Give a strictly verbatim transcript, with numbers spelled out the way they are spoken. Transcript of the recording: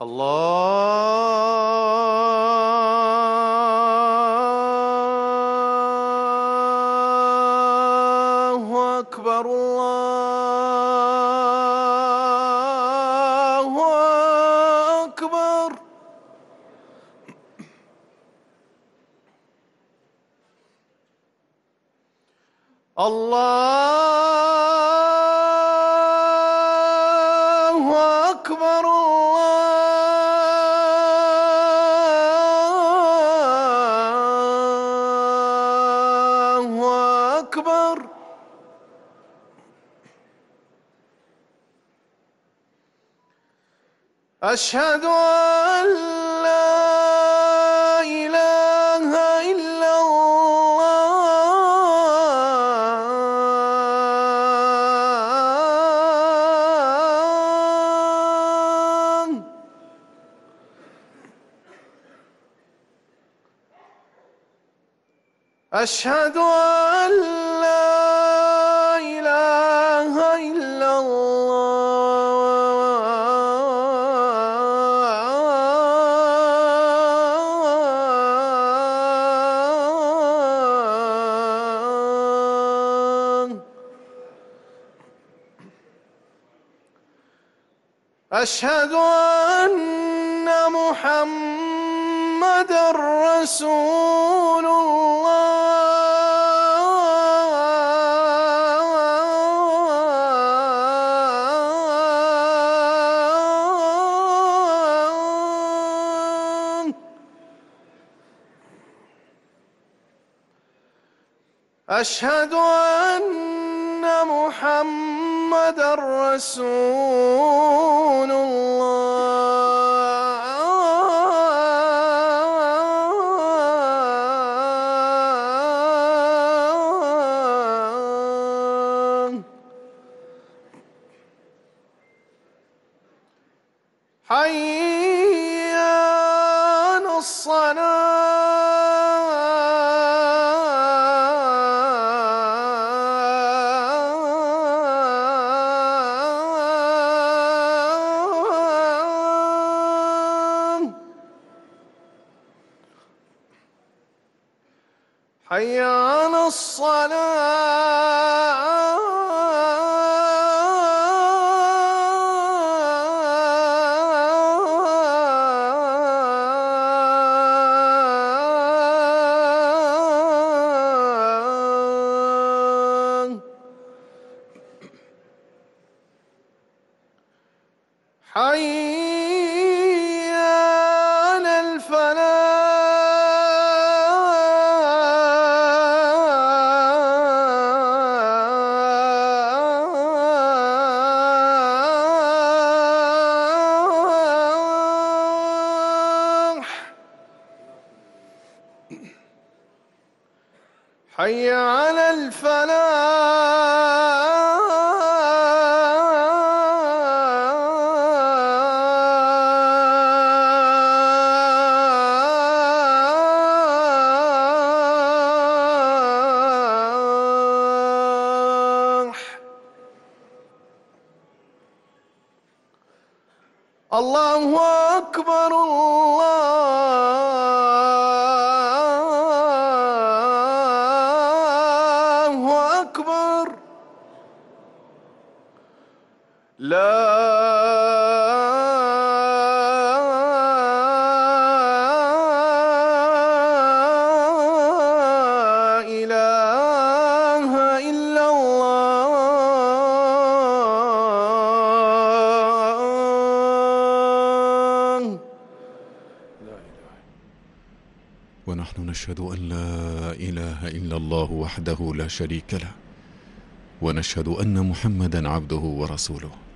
الله أكبر الله أكبر. الله أكبر الله أكبر. أشهد أن لا إله إلا الله. أشهد أن لا إله إلا الله. أشهد أن محمدًا رسول الله. أشهد أن محمدًا رسول الله. حي على الصلاة. حي على الصلاة. حي على الفلاح. حي على الفلاح. الله أكبر الله أكبر. لا إله إلا الله. ونحن نشهد أن لا إله إلا الله وحده لا شريك له، ونشهد أن محمدًا عبده ورسوله.